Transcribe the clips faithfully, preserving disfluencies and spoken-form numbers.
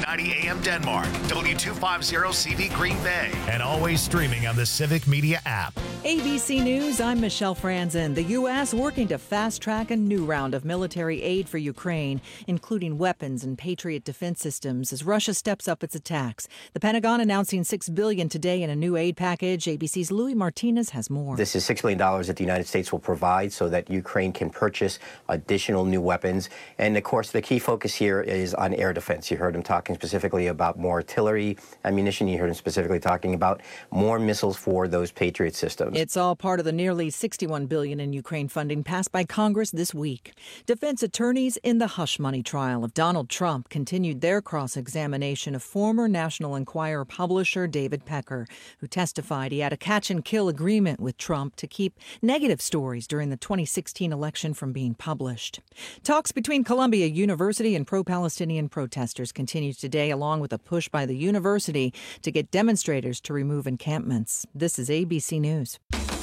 ninety A M Denmark, W two fifty C V Green Bay, and always streaming on the Civic Media app. A B C News, I'm Michelle Franzen. The U S working to fast-track a new round of military aid for Ukraine, including weapons and Patriot defense systems, as Russia steps up its attacks. The Pentagon announcing six billion dollars today in a new aid package. A B C's Louis Martinez has more. This is six billion dollars that the United States will provide so that Ukraine can purchase additional new weapons. And, of course, the key focus here is on air defense. You heard him talking specifically about more artillery ammunition. You heard him specifically talking about more missiles for those Patriot systems. It's all part of the nearly sixty-one billion dollars in Ukraine funding passed by Congress this week. Defense attorneys in the hush money trial of Donald Trump continued their cross-examination of former National Enquirer publisher David Pecker, who testified he had a catch-and-kill agreement with Trump to keep negative stories during the twenty sixteen election from being published. Talks between Columbia University and pro-Palestinian protesters continued today, along with a push by the university to get demonstrators to remove encampments. This is A B C News.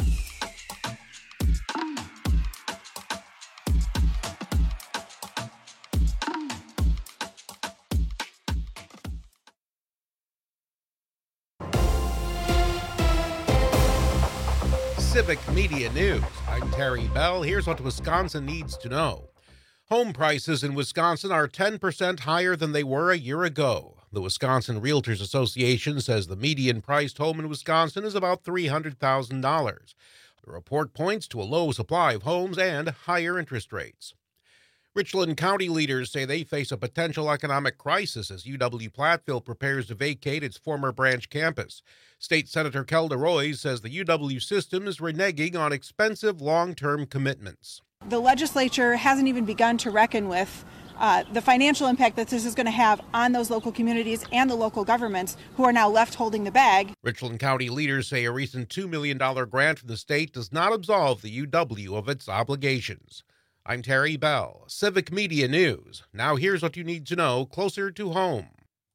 Civic Media News. I'm Terry Bell. Here's what Wisconsin needs to know. Home prices in Wisconsin are ten percent higher than they were a year ago. The Wisconsin Realtors Association says the median priced home in Wisconsin is about three hundred thousand dollars. The report points to a low supply of homes and higher interest rates. Richland County leaders say they face a potential economic crisis as U W-Platteville prepares to vacate its former branch campus. State Senator Kelda Roys says the U W system is reneging on expensive long-term commitments. The legislature hasn't even begun to reckon with uh, the financial impact that this is going to have on those local communities and the local governments who are now left holding the bag. Richland County leaders say a recent two million dollars grant from the state does not absolve the U W of its obligations. I'm Terry Bell, Civic Media News. Now here's what you need to know closer to home.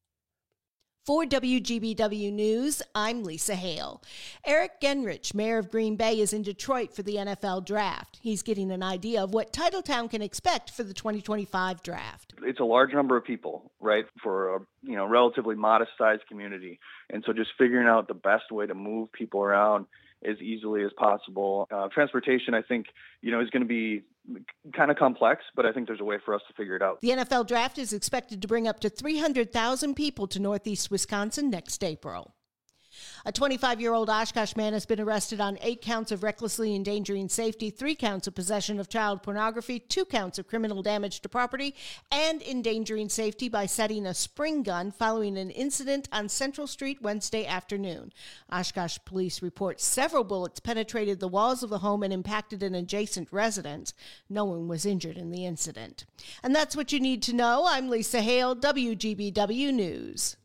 For W G B W News, I'm Lisa Hale. Eric Genrich, mayor of Green Bay, is in Detroit for the N F L draft. He's getting an idea of what Titletown can expect for the twenty twenty-five draft. It's a large number of people, right, for a you know relatively modest-sized community. And so just figuring out the best way to move people around as easily as possible. Uh, transportation, I think, you know, is going to be kind of complex, but I think there's a way for us to figure it out. The N F L draft is expected to bring up to three hundred thousand people to Northeast Wisconsin next April. A twenty-five-year-old Oshkosh man has been arrested on eight counts of recklessly endangering safety, three counts of possession of child pornography, two counts of criminal damage to property, and endangering safety by setting a spring gun following an incident on Central Street Wednesday afternoon. Oshkosh police report several bullets penetrated the walls of the home and impacted an adjacent residence. No one was injured in the incident. And that's what you need to know. I'm Lisa Hale, W G B W News.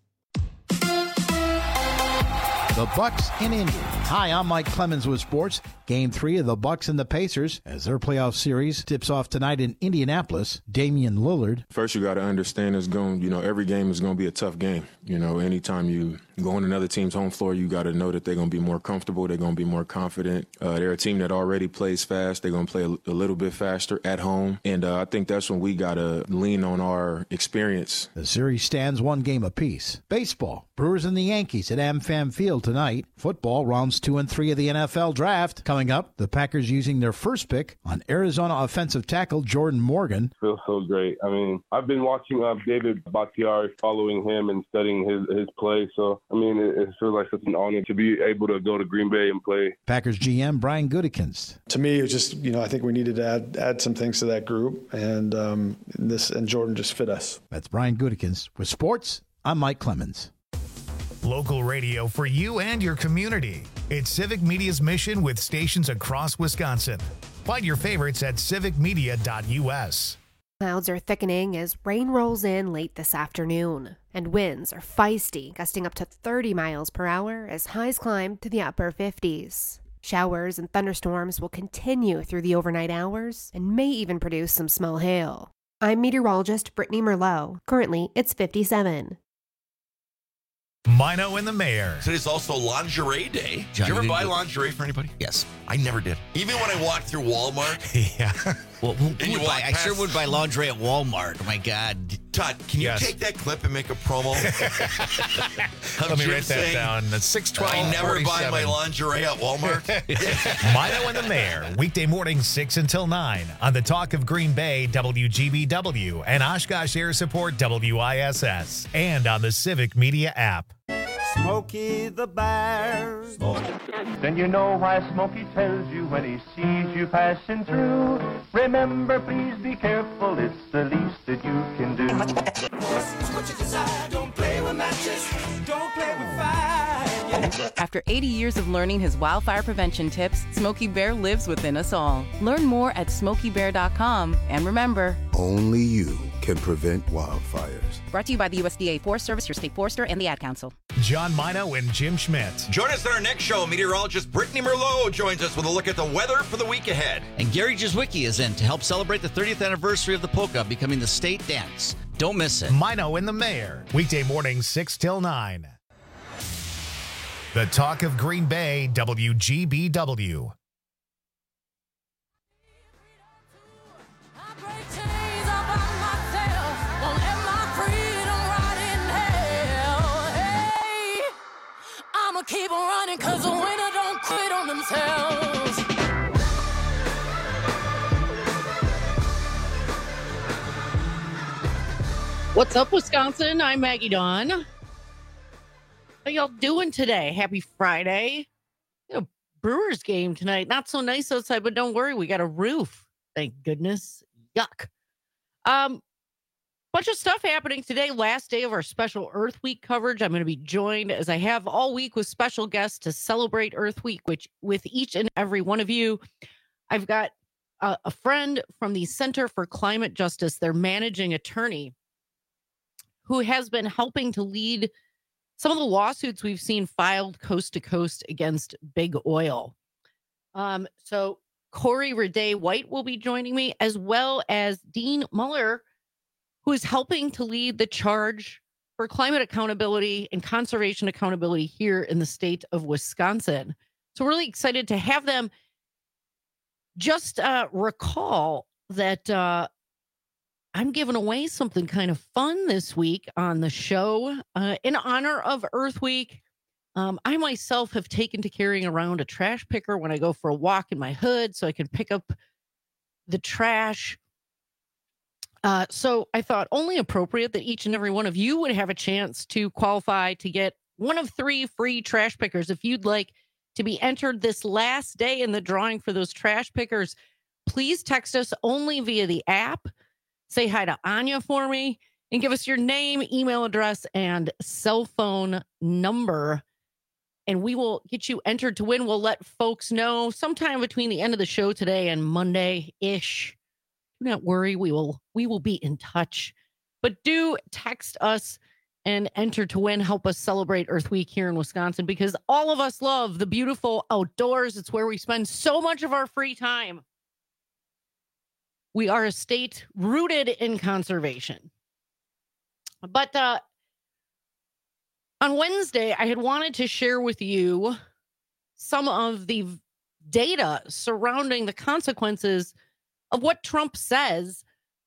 The Bucks in Indy. Hi, I'm Mike Clemens with sports. Game three of the Bucks and the Pacers as their playoff series tips off tonight in Indianapolis. Damian Lillard. First, you got to understand it's going. You know, every game is going to be a tough game. You know, anytime you go on another team's home floor, you got to know that they're going to be more comfortable. They're going to be more confident. Uh, they're a team that already plays fast. They're going to play a, a little bit faster at home, and uh, I think that's when we got to lean on our experience. The series stands one game apiece. Baseball. Brewers and the Yankees at AmFam Field tonight. Football, rounds two and three of the N F L draft. Coming up, the Packers using their first pick on Arizona offensive tackle Jordan Morgan. Feels so great. I mean, I've been watching uh, David Bakhtiari, following him and studying his, his play. So, I mean, it, it feels like such an honor to be able to go to Green Bay and play. Packers G M Brian Gutekunst. To me, it was just, you know, I think we needed to add add some things to that group, and um, this and Jordan just fit us. That's Brian Gutekunst. With sports, I'm Mike Clemens. Local radio for you and your community. It's Civic Media's mission with stations across Wisconsin. Find your favorites at civic media dot u s. Clouds are thickening as rain rolls in late this afternoon, and winds are feisty, gusting up to thirty miles per hour as highs climb to the upper fifties. Showers and thunderstorms will continue through the overnight hours and may even produce some small hail. I'm meteorologist Brittany Merlot. Currently, it's fifty-seven. Mino and the Mayor. Today's also lingerie day. Did Johnny, you ever did buy you- lingerie for anybody? Yes. I never did. Even when I walked through Walmart, Yeah. Well, who, And who you would buy, walk I sure past- would buy lingerie at Walmart. Oh, my God. Todd, can you Yes. take that clip and make a promo? Let me Jim write that saying, down. That's six twelve. I never buy my lingerie at Walmart. Mino and the Mayor, weekday morning six until nine on the Talk of Green Bay, W G B W, and Oshkosh Air Support, W I S S, and on the Civic Media app. Smokey the Bear. Then you know why Smokey tells you when he sees you passing through. Remember, please be careful, it's the least that you can do. What you desire, don't play with matches, don't play with fire. After eighty years of learning his wildfire prevention tips, Smokey Bear lives within us all. Learn more at smokey bear dot com, and remember, only you can prevent wildfires. Brought to you by the U S D A Forest Service, your state forester, and the Ad Council. John Mino and Jim Schmidt. Join us on our next show. Meteorologist Brittany Merlot joins us with a look at the weather for the week ahead. And Gary Jazwicki is in to help celebrate the thirtieth anniversary of the polka becoming the state dance. Don't miss it. Mino and the Mayor, weekday morning six till nine. The Talk of Green Bay, W G B W. Keep on running, cause the winner don't quit on themselves. What's up, Wisconsin? I'm Maggie Dawn. How y'all doing today? Happy Friday. A Brewers game tonight. Not so nice outside, but don't worry, we got a roof. Thank goodness. Yuck. Um, bunch of stuff happening today. Last day of our special Earth Week coverage. I'm going to be joined, as I have all week, with special guests to celebrate Earth Week, which with each and every one of you. I've got a, a friend from the Center for Climate Justice, their managing attorney, who has been helping to lead some of the lawsuits we've seen filed coast to coast against big oil. Um, so Corey Raday White will be joining me, as well as Dean Muller, who is helping to lead the charge for climate accountability and conservation accountability here in the state of Wisconsin. So really excited to have them. Just uh, recall that uh, I'm giving away something kind of fun this week on the show uh, in honor of Earth Week. Um, I myself have taken to carrying around a trash picker when I go for a walk in my hood so I can pick up the trash. Uh, so I thought only appropriate that each and every one of you would have a chance to qualify to get one of three free trash pickers. If you'd like to be entered this last day in the drawing for those trash pickers, please text us only via the app. Say hi to Anya for me and give us your name, email address, and cell phone number. And we will get you entered to win. We'll let folks know sometime between the end of the show today and Monday-ish. Do not worry, we will we will be in touch. But do text us and enter to win. Help us celebrate Earth Week here in Wisconsin, because all of us love the beautiful outdoors. It's where we spend so much of our free time. We are a state rooted in conservation. But uh, on Wednesday, I had wanted to share with you some of the data surrounding the consequences of what Trump says.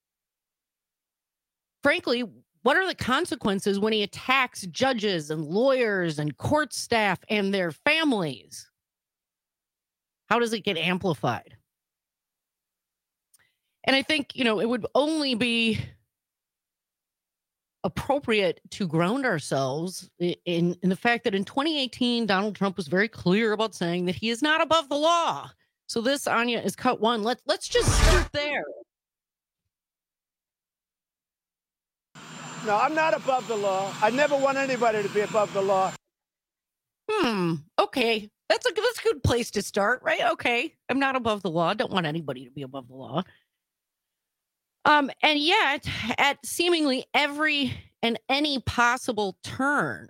Frankly, what are the consequences when he attacks judges and lawyers and court staff and their families? How does it get amplified? And I think, you know, it would only be appropriate to ground ourselves in, in the fact that in twenty eighteen, Donald Trump was very clear about saying that he is not above the law. So this, Anya, is cut one. Let's let's just start there. No, I'm not above the law. I never want anybody to be above the law. Hmm. Okay. That's a, that's a good place to start, right? Okay. I'm not above the law. Don't want anybody to be above the law. Um, and yet, at seemingly every and any possible turn,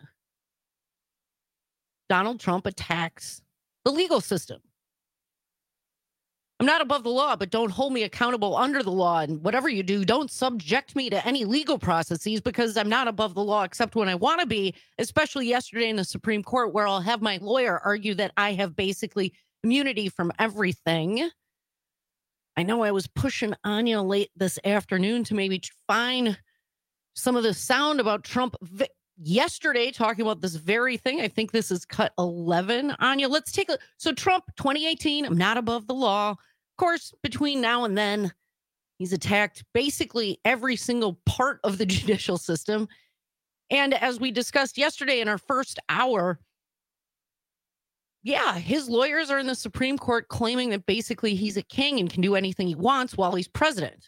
Donald Trump attacks the legal system. I'm not above the law, but don't hold me accountable under the law. And whatever you do, don't subject me to any legal processes, because I'm not above the law except when I want to be, especially yesterday in the Supreme Court, where I'll have my lawyer argue that I have basically immunity from everything. I know I was pushing Anya late this afternoon to maybe find some of the sound about Trump vi- yesterday talking about this very thing. I think this is cut eleven. Anya, let's take a... So Trump, twenty eighteen, I'm not above the law. Of course, between now and then, he's attacked basically every single part of the judicial system. And as we discussed yesterday in our first hour, yeah, his lawyers are in the Supreme Court claiming that basically he's a king and can do anything he wants while he's president.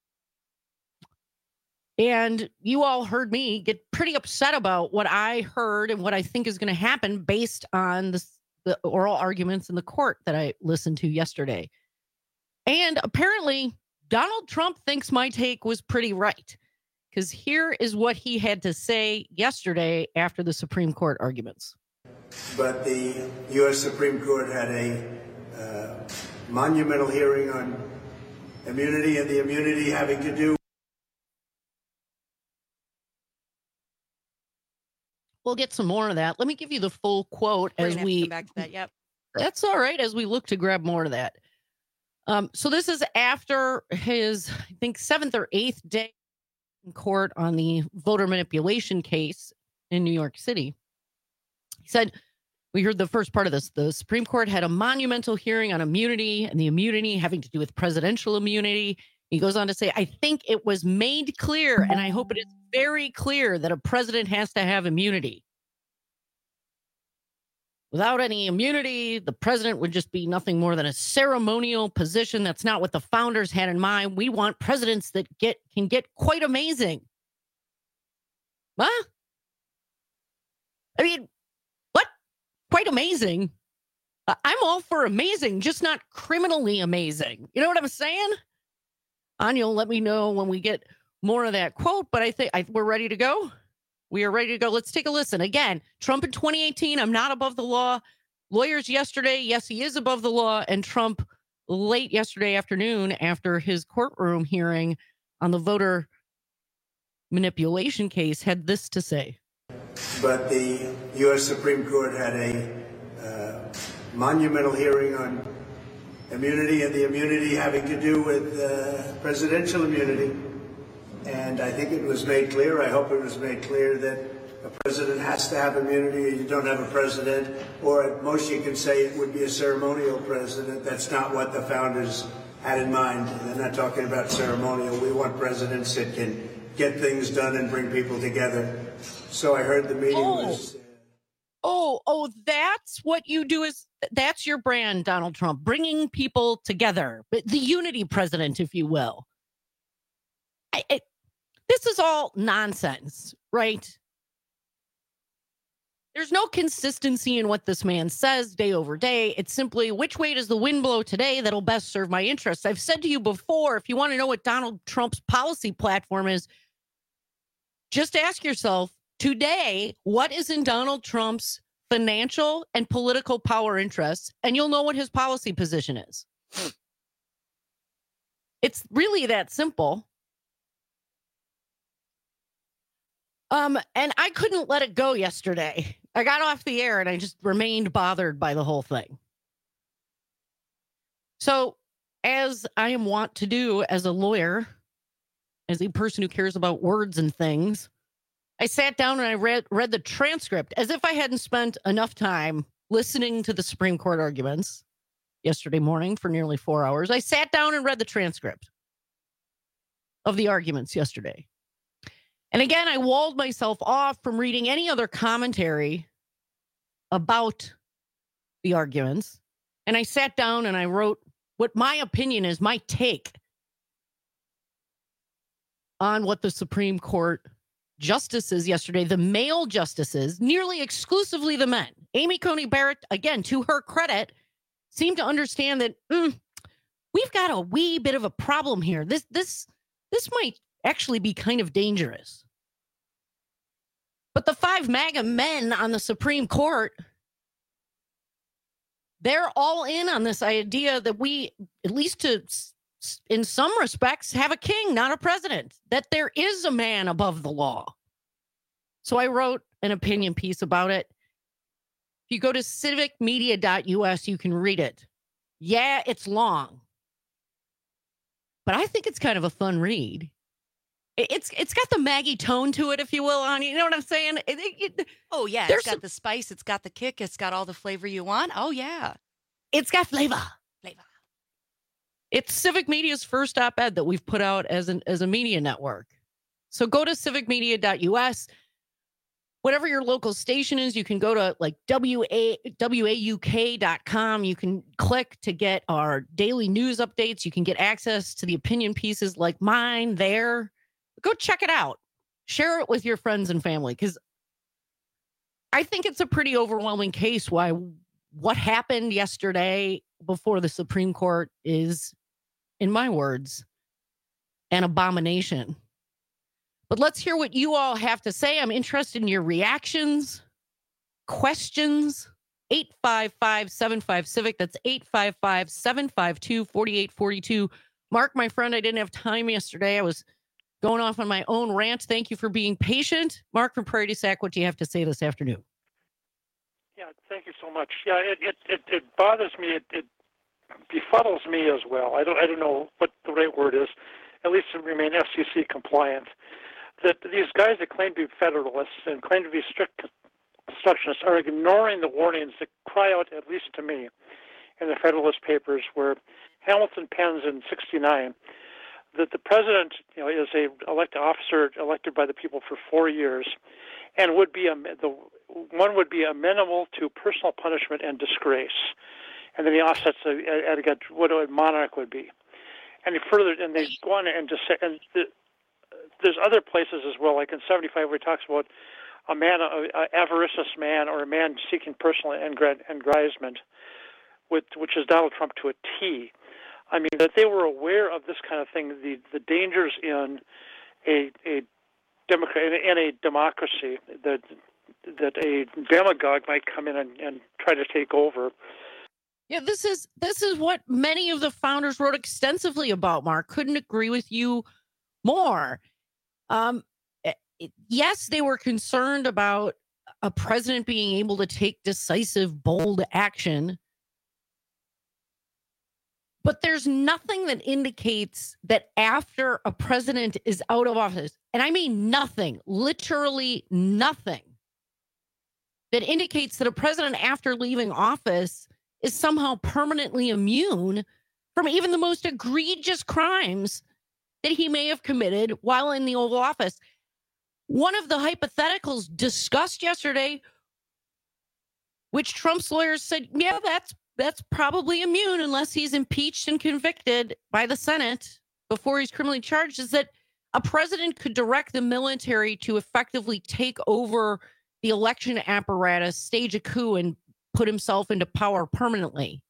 And you all heard me get pretty upset about what I heard and what I think is going to happen based on the, the oral arguments in the court that I listened to yesterday. And apparently, Donald Trump thinks my take was pretty right, because here is what he had to say yesterday after the Supreme Court arguments. But the U S Supreme Court had a uh, monumental hearing on immunity, and the immunity having to do. We'll get some more of that. Let me give you the full quote We're as gonna have to we come back to that. Yep. That's all right, as we look to grab more of that. Um, so this is after his, I think, seventh or eighth day in court on the voter manipulation case in New York City. He said, we heard the first part of this. The Supreme Court had a monumental hearing on immunity, and the immunity having to do with presidential immunity. He goes on to say, I think it was made clear, and I hope it is very clear, that a president has to have immunity. Without any immunity, the president would just be nothing more than a ceremonial position. That's not what the founders had in mind. We want presidents that get can get quite amazing. Huh? I mean, what? Quite amazing? Uh, I'm all for amazing, just not criminally amazing. You know what I'm saying? Anya will let me know when we get more of that quote, but I think I, we're ready to go. We are ready to go. Let's take a listen. Again, Trump in twenty eighteen, I'm not above the law. Lawyers yesterday, yes, he is above the law. And Trump late yesterday afternoon after his courtroom hearing on the voter manipulation case had this to say. But the U S Supreme Court had a uh, monumental hearing on immunity, and the immunity having to do with uh, presidential immunity. And I think it was made clear, I hope it was made clear, that a president has to have immunity, or you don't have a president, or at most you can say it would be a ceremonial president. That's not what the founders had in mind. They're not talking about ceremonial. We want presidents that can get things done and bring people together. So I heard the meeting oh. was... Uh, oh, oh, that's what you do is, that's your brand, Donald Trump, bringing people together, the unity president, if you will. I, it, this is all nonsense, right? There's no consistency in what this man says day over day. It's simply, which way does the wind blow today that'll best serve my interests? I've said to you before, if you want to know what Donald Trump's policy platform is, just ask yourself today, what is in Donald Trump's financial and political power interests, and you'll know what his policy position is. It's really that simple. Um, and I couldn't let it go yesterday. I got off the air and I just remained bothered by the whole thing. So, as I am wont to do as a lawyer, as a person who cares about words and things, I sat down and I read read the transcript as if I hadn't spent enough time listening to the Supreme Court arguments yesterday morning for nearly four hours. I sat down and read the transcript of the arguments yesterday. And again, I walled myself off from reading any other commentary about the arguments. And I sat down and I wrote what my opinion is, my take on what the Supreme Court justices yesterday, the male justices, nearly exclusively the men. Amy Coney Barrett, again, to her credit, seemed to understand that mm, we've got a wee bit of a problem here. This, this, this might actually be kind of dangerous. But the five MAGA men on the Supreme Court, they're all in on this idea that we, at least to in some respects, have a king, not a president, that there is a man above the law. So I wrote an opinion piece about it. If you go to civic media dot U S, you can read it. Yeah, it's long. but I think it's kind of a fun read. It's it's got the Maggie tone to it, if you will, on you know what I'm saying? It, it, it, oh yeah, it's got some, the spice, it's got the kick, it's got all the flavor you want. Oh yeah, it's got flavor. Flavor. It's Civic Media's first op-ed that we've put out as an as a media network. So go to civic media dot U S. Whatever your local station is, you can go to like W A W A U K dot com. You can click to get our daily news updates. You can get access to the opinion pieces like mine there. Go check it out. Share it with your friends and family, because I think it's a pretty overwhelming case why what happened yesterday before the Supreme Court is, in my words, an abomination. But let's hear what you all have to say. I'm interested in your reactions, questions. eight five five, seven five, CIVIC. That's eight five five, seven five two, four eight four two. Mark, my friend, I didn't have time yesterday. I was going off on my own rant. Thank you for being patient. Mark from Prairie du Sac, what do you have to say this afternoon? Yeah, thank you so much. Yeah, it it, it, it bothers me. It, it befuddles me as well. I don't I don't know what the right word is. At least to remain F C C compliant. That these guys that claim to be Federalists and claim to be strict obstructionists are ignoring the warnings that cry out, at least to me, in the Federalist Papers, where Hamilton pens in sixty-nine that the president, you know, is a elected officer elected by the people for four years, and would be a, the one would be amenable to personal punishment and disgrace, and then he offsets at against what a monarch would be, and he further and they go on and just say, and the, there's other places as well, like in seventy-five, where he talks about a man, an avaricious man, or a man seeking personal aggrandizement, with, which is Donald Trump to a T. I mean, that they were aware of this kind of thing, the the dangers in a a democrat in a democracy, that that a demagogue might come in and, and try to take over. Yeah, this is this is what many of the founders wrote extensively about, Mark. Couldn't agree with you more. Um, yes, they were concerned about a president being able to take decisive, bold action. But there's nothing that indicates that after a president is out of office, and I mean nothing, literally nothing, that indicates that a president after leaving office is somehow permanently immune from even the most egregious crimes that he may have committed while in the Oval Office. One of the hypotheticals discussed yesterday, which Trump's lawyers said, yeah, that's that's probably immune unless he's impeached and convicted by the Senate before he's criminally charged, is that a president could direct the military to effectively take over the election apparatus, stage a coup, and put himself into power permanently.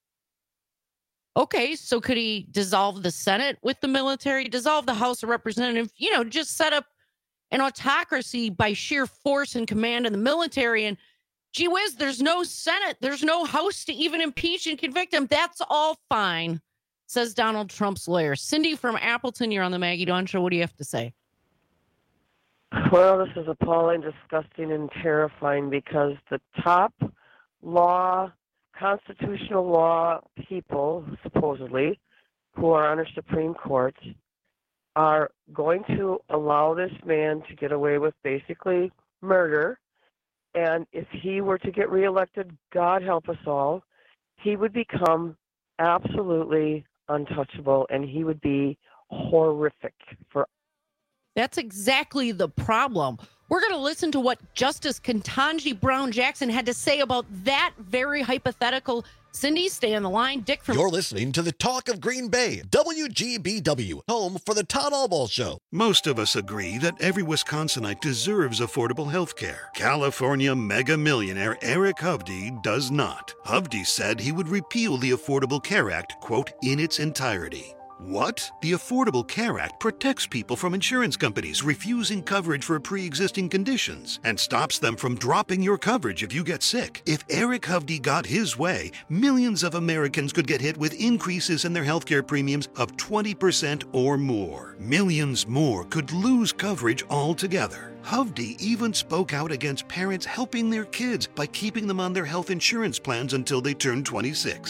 Okay, so could he dissolve the Senate with the military, dissolve the House of Representatives, you know, just set up an autocracy by sheer force and command in the military? And gee whiz, there's no Senate, there's no House to even impeach and convict him. That's all fine, says Donald Trump's lawyer. Cindy from Appleton, you're on the Maggie Dawn Show. What do you have to say? Well, this is appalling, disgusting, and terrifying, because the top law, constitutional law people, supposedly, who are on our Supreme Court, are going to allow this man to get away with basically murder. And if he were to get reelected, God help us all, he would become absolutely untouchable, and he would be horrific for. That's exactly the problem. We're going to listen to what Justice Ketanji Brown Jackson had to say about that very hypothetical. Cindy, stay on the line. Dick from... You're listening to the Talk of Green Bay, W G B W, home for the Todd Albaugh Show. Most of us agree that every Wisconsinite deserves affordable health care. California mega millionaire Eric Hovde does not. Hovde said he would repeal the Affordable Care Act, quote, in its entirety. What? The Affordable Care Act protects people from insurance companies refusing coverage for pre-existing conditions and stops them from dropping your coverage if you get sick. If Eric Hovde got his way, millions of Americans could get hit with increases in their healthcare premiums of twenty percent or more. Millions more could lose coverage altogether. Hovde even spoke out against parents helping their kids by keeping them on their health insurance plans until they turn twenty-six.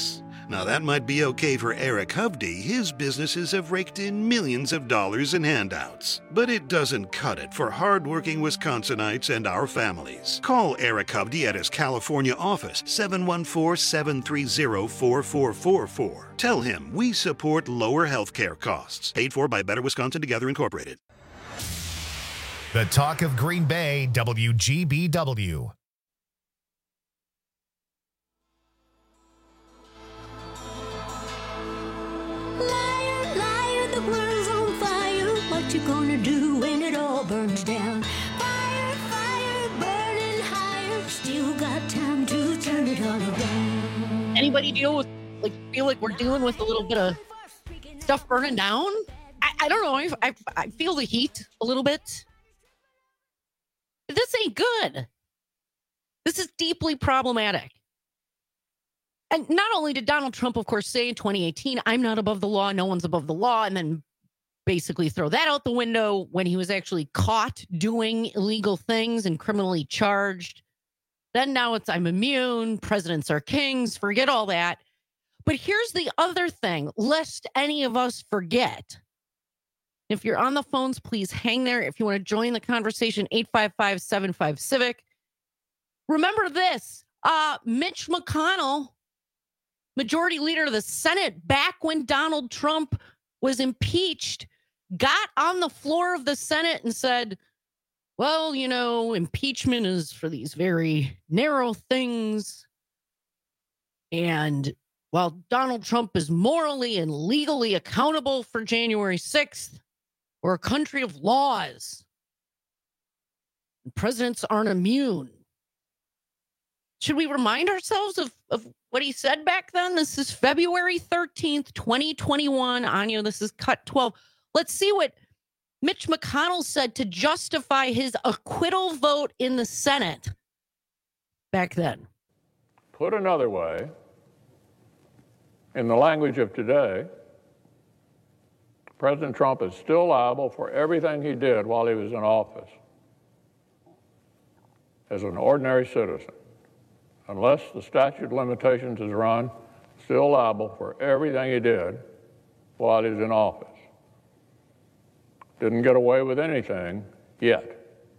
Now, that might be okay for Eric Hovde. His businesses have raked in millions of dollars in handouts. But it doesn't cut it for hardworking Wisconsinites and our families. Call Eric Hovde at his California office, seven one four, seven three zero, four four four four. Tell him we support lower health care costs. Paid for by Better Wisconsin Together Incorporated. The talk of Green Bay, W G B W. Liar, liar, the world's on fire. What you gonna do when it all burns down? Fire, fire, burning higher. Still got time to turn it all around. Anybody deal with, like, feel like we're dealing with a little bit of stuff burning down? I, I don't know. I, I, I feel the heat a little bit. This ain't good. This is deeply problematic. And not only did Donald Trump, of course, say in twenty eighteen, I'm not above the law, no one's above the law, and then basically throw that out the window when he was actually caught doing illegal things and criminally charged. Then now it's I'm immune, presidents are kings, forget all that. But here's the other thing, lest any of us forget. If you're on the phones, please hang there. If you want to join the conversation, eight five five, seven five, civic. Remember this, uh, Mitch McConnell, Majority Leader of the Senate, back when Donald Trump was impeached, got on the floor of the Senate and said, well, you know, impeachment is for these very narrow things. And while Donald Trump is morally and legally accountable for January sixth, we're a country of laws. And presidents aren't immune. Should we remind ourselves of, of what he said back then? This is February thirteenth, twenty twenty-one. Anya, this is cut twelve. Let's see what Mitch McConnell said to justify his acquittal vote in the Senate back then. Put another way, in the language of today, President Trump is still liable for everything he did while he was in office as an ordinary citizen. Unless the statute of limitations is run, still liable for everything he did while he was in office. Didn't get away with anything yet.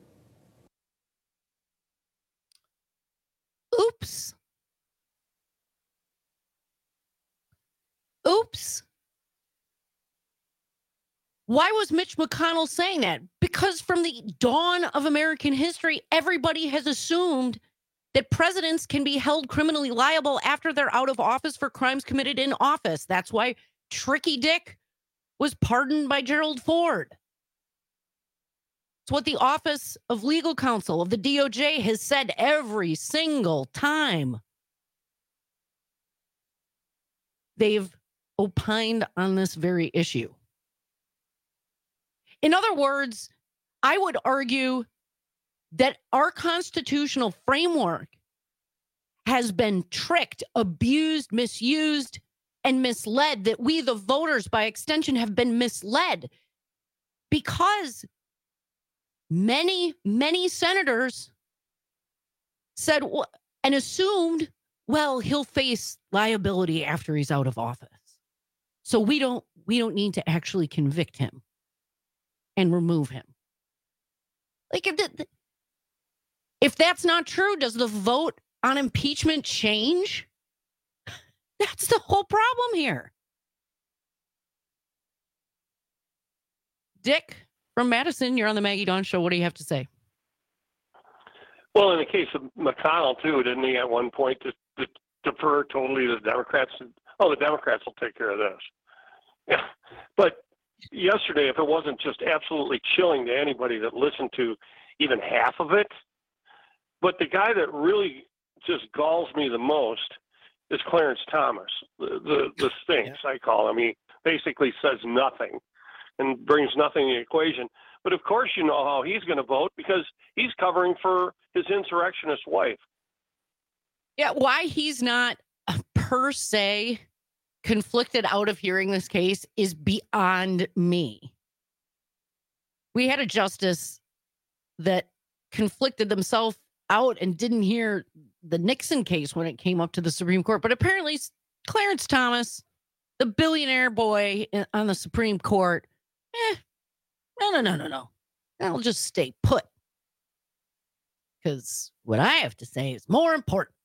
Oops. Oops. Why was Mitch McConnell saying that? Because from the dawn of American history, everybody has assumed that presidents can be held criminally liable after they're out of office for crimes committed in office. That's why Tricky Dick was pardoned by Gerald Ford. It's what the Office of Legal Counsel of the D O J has said every single time they've opined on this very issue. In other words, I would argue that our constitutional framework has been tricked, abused, misused, and misled, that we, the voters, by extension, have been misled because many, many senators said and assumed, well, he'll face liability after he's out of office. So we don't, we don't need to actually convict him and remove him. Like, if, the, if that's not true, does the vote on impeachment change? That's the whole problem here. Dick from Madison, you're on the Maggie Dawn Show. What do you have to say? Well, in the case of McConnell, too, didn't he at one point to, to defer totally to the Democrats? Oh, the Democrats will take care of this. Yeah, but yesterday, if it wasn't just absolutely chilling to anybody that listened to even half of it, but the guy that really just galls me the most is Clarence Thomas, the the, the Sphinx, yeah. I call him. He basically says nothing and brings nothing in the equation. But of course you know how he's going to vote because he's covering for his insurrectionist wife. Yeah, why he's not per se conflicted out of hearing this case is beyond me. We had a justice that conflicted themselves out and didn't hear the Nixon case when it came up to the Supreme Court, but apparently Clarence Thomas, the billionaire boy on the Supreme Court, eh, no, no, no, no, no. I'll just stay put. Because what I have to say is more important.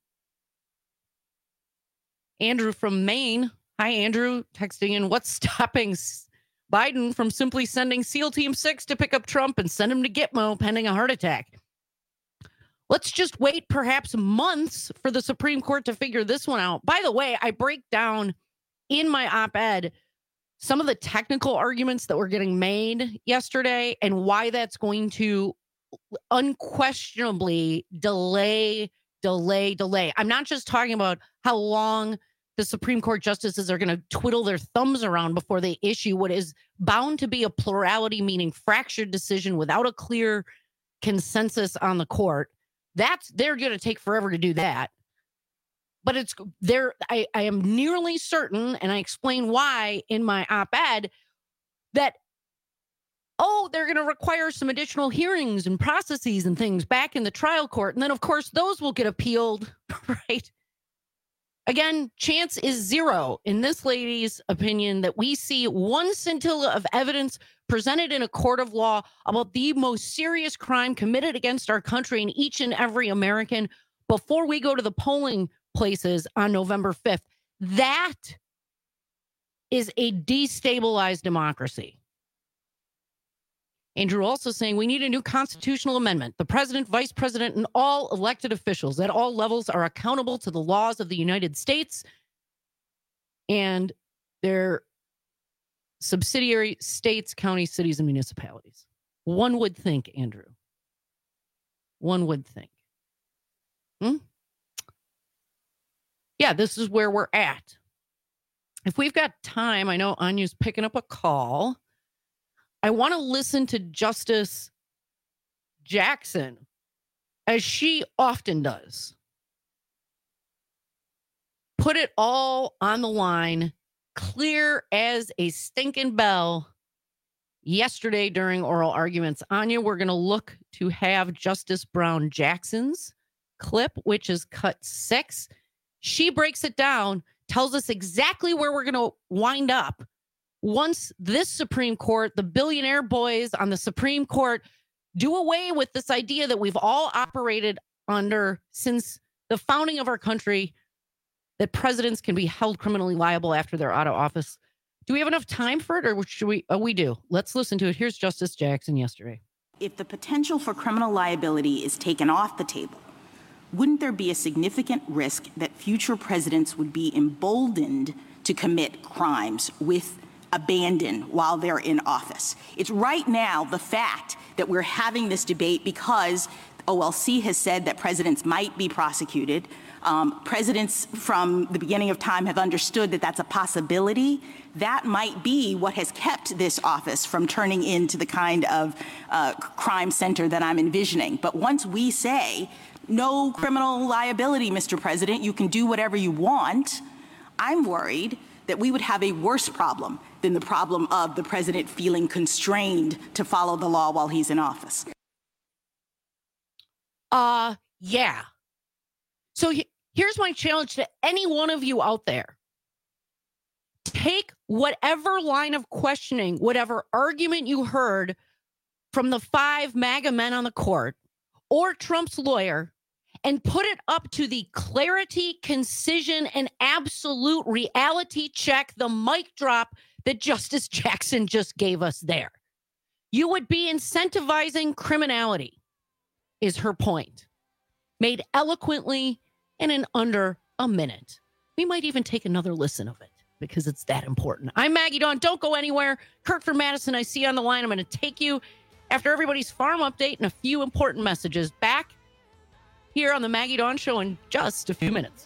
Andrew from Maine. Hi, Andrew. Texting in, what's stopping Biden from simply sending SEAL Team six to pick up Trump and send him to Gitmo pending a heart attack? Let's just wait perhaps months for the Supreme Court to figure this one out. By the way, I break down in my op-ed some of the technical arguments that were getting made yesterday and why that's going to unquestionably delay, delay, delay. I'm not just talking about how long the Supreme Court justices are going to twiddle their thumbs around before they issue what is bound to be a plurality, meaning fractured decision without a clear consensus on the court. That's they're going to take forever to do that. But it's there. I, I am nearly certain, and I explain why in my op-ed, that, oh, they're going to require some additional hearings and processes and things back in the trial court. And then, of course, those will get appealed, right? Again, chance is zero in this lady's opinion that we see one scintilla of evidence presented in a court of law about the most serious crime committed against our country and each and every American before we go to the polling places on November fifth. That is a destabilized democracy. Andrew also saying we need a new constitutional amendment. The president, vice president, and all elected officials at all levels are accountable to the laws of the United States and their subsidiary states, counties, cities, and municipalities. One would think, Andrew. One would think. Hmm? Yeah, this is where we're at. If we've got time, I know Anya's picking up a call. I want to listen to Justice Jackson, as she often does. Put it all on the line, clear as a stinking bell, yesterday during oral arguments. Anya, we're going to look to have Justice Brown Jackson's clip, which is cut six. She breaks it down, tells us exactly where we're going to wind up once this Supreme Court, the billionaire boys on the Supreme Court, do away with this idea that we've all operated under since the founding of our country, that presidents can be held criminally liable after they're out of office. Do we have enough time for it, or should we? Oh, we do. Let's listen to it. Here's Justice Jackson yesterday. If the potential for criminal liability is taken off the table, wouldn't there be a significant risk that future presidents would be emboldened to commit crimes with abandon while they're in office? It's right now the fact that we're having this debate because O L C has said that presidents might be prosecuted. Um, presidents from the beginning of time have understood that that's a possibility. That might be what has kept this office from turning into the kind of uh, crime center that I'm envisioning. But once we say no criminal liability, Mister President, you can do whatever you want, I'm worried that we would have a worse problem than the problem of the president feeling constrained to follow the law while he's in office. Uh, yeah. So he, here's my challenge to any one of you out there. Take whatever line of questioning, whatever argument you heard from the five MAGA men on the court or Trump's lawyer, and put it up to the clarity, concision, and absolute reality check, the mic drop that Justice Jackson just gave us there. You would be incentivizing criminality, is her point. Made eloquently and in under a minute. We might even take another listen of it because it's that important. I'm Maggie Dawn. Don't go anywhere. Kirk from Madison, I see you on the line. I'm going to take you after everybody's farm update and a few important messages. Back here on the Maggie Dawn Show in just a few minutes.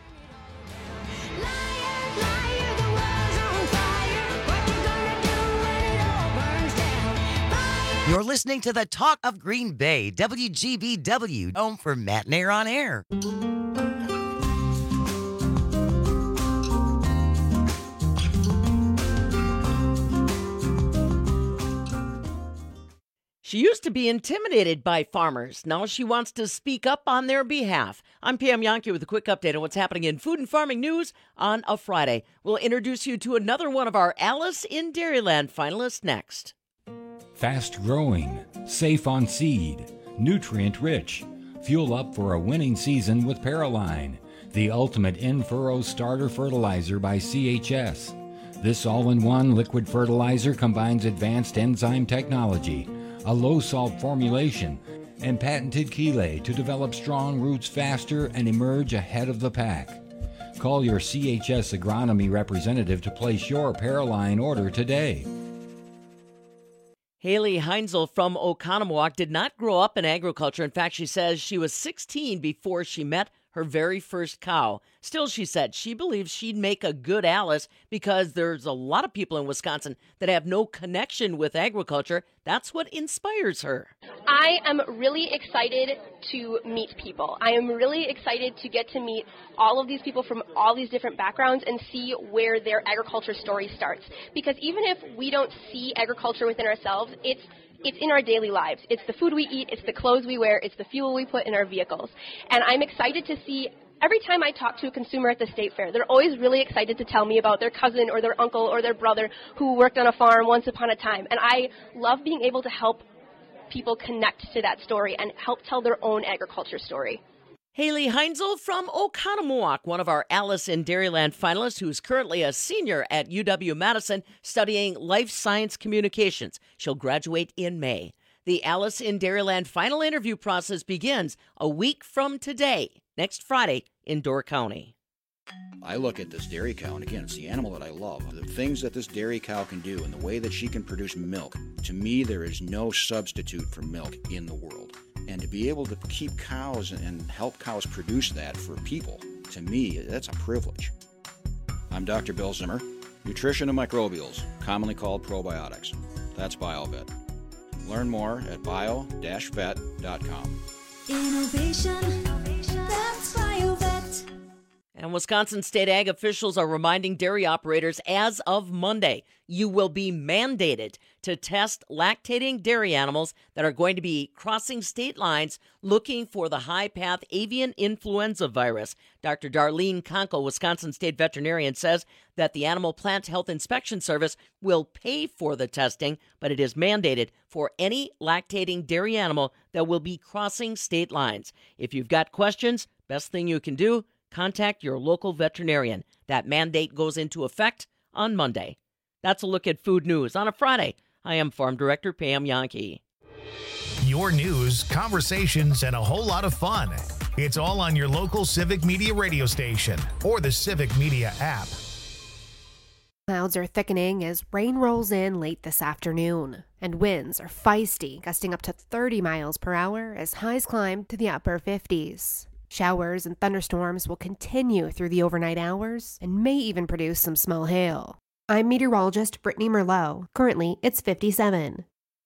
You're listening to the Talk of Green Bay, W G B W, home for Matt Nair on Air. She used to be intimidated by farmers. Now she wants to speak up on their behalf. I'm Pam Yankee with a quick update on what's happening in food and farming news on a Friday. We'll introduce you to another one of our Alice in Dairyland finalists next. Fast growing, safe on seed, nutrient rich. Fuel up for a winning season with Paraline, the ultimate in-furrow starter fertilizer by C H S. This all-in-one liquid fertilizer combines advanced enzyme technology, a low-salt formulation, and patented chelate to develop strong roots faster and emerge ahead of the pack. Call your C H S agronomy representative to place your Paraline order today. Haley Heinzel from Oconomowoc did not grow up in agriculture. In fact, she says she was sixteen before she met her very first cow. Still, she said she believes she'd make a good Alice because there's a lot of people in Wisconsin that have no connection with agriculture. That's what inspires her. I am really excited to meet people. I am really excited to get to meet all of these people from all these different backgrounds and see where their agriculture story starts. Because even if we don't see agriculture within ourselves, it's It's in our daily lives. It's the food we eat, it's the clothes we wear, it's the fuel we put in our vehicles. And I'm excited to see, every time I talk to a consumer at the state fair, they're always really excited to tell me about their cousin or their uncle or their brother who worked on a farm once upon a time. And I love being able to help people connect to that story and help tell their own agriculture story. Haley Heinzel from Oconomowoc, one of our Alice in Dairyland finalists, who's currently a senior at U W-Madison studying life science communications. She'll graduate in May. The Alice in Dairyland final interview process begins a week from today, next Friday, in Door County. I look at this dairy cow, and again, it's the animal that I love. The things that this dairy cow can do and the way that she can produce milk, to me, there is no substitute for milk in the world. And to be able to keep cows and help cows produce that for people, to me, that's a privilege. I'm Doctor Bill Zimmer, nutrition and microbials, commonly called probiotics. That's BioVet. Learn more at bio dash vet dot com. Innovation, that's BioVet. And Wisconsin state ag officials are reminding dairy operators as of Monday, you will be mandated to test lactating dairy animals that are going to be crossing state lines looking for the high-path avian influenza virus. Doctor Darlene Conkle, Wisconsin state veterinarian, says that the Animal Plant Health Inspection Service will pay for the testing, but it is mandated for any lactating dairy animal that will be crossing state lines. If you've got questions, best thing you can do, contact your local veterinarian. That mandate goes into effect on Monday. That's a look at food news on a Friday. I am Farm Director Pam Yankee. Your news, conversations, and a whole lot of fun. It's all on your local Civic Media radio station or the Civic Media app. Clouds are thickening as rain rolls in late this afternoon, and winds are feisty, gusting up to thirty miles per hour as highs climb to the upper fifties. Showers and thunderstorms will continue through the overnight hours and may even produce some small hail. I'm meteorologist Brittany Merlot. Currently, it's fifty-seven.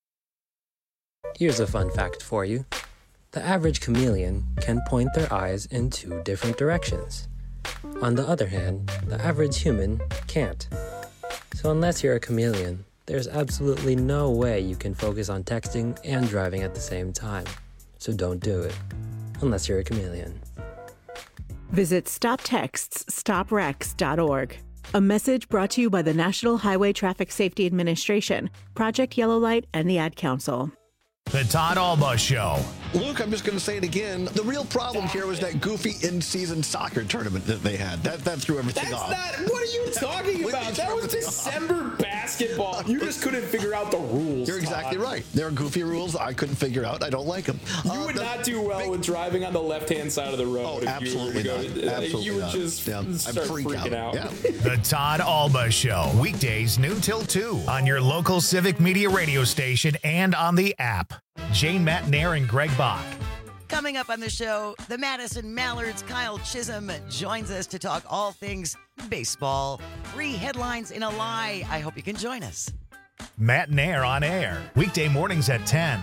Here's a fun fact for you. The average chameleon can point their eyes in two different directions. On the other hand, the average human can't. So unless you're a chameleon, there's absolutely no way you can focus on texting and driving at the same time. So don't do it. Unless you're a chameleon. Visit stop texts stop wrecks dot org. A message brought to you by the National Highway Traffic Safety Administration, Project Yellow Light, and the Ad Council. The Todd Alba Show. Luke, I'm just going to say it again. The real problem here was that goofy in-season soccer tournament that they had. That that threw everything That's off. Not, what are you talking about? That was December basketball. You just couldn't figure out the rules. You're exactly Todd. right. There are goofy rules I couldn't figure out. I don't like them. You uh, would the, not do well with driving on the left-hand side of the road. Oh, if absolutely you were to not. go, Absolutely You would not. just Yeah, start freak freaking out. out. Yeah. The Todd Alba Show. Weekdays noon till two on your local Civic Media radio station and on the app. Jane Matnair and Greg Bach. Coming up on the show, the Madison Mallards' Kyle Chisholm joins us to talk all things baseball. Three headlines in a lie. I hope you can join us. Matnair on air. Weekday mornings at ten.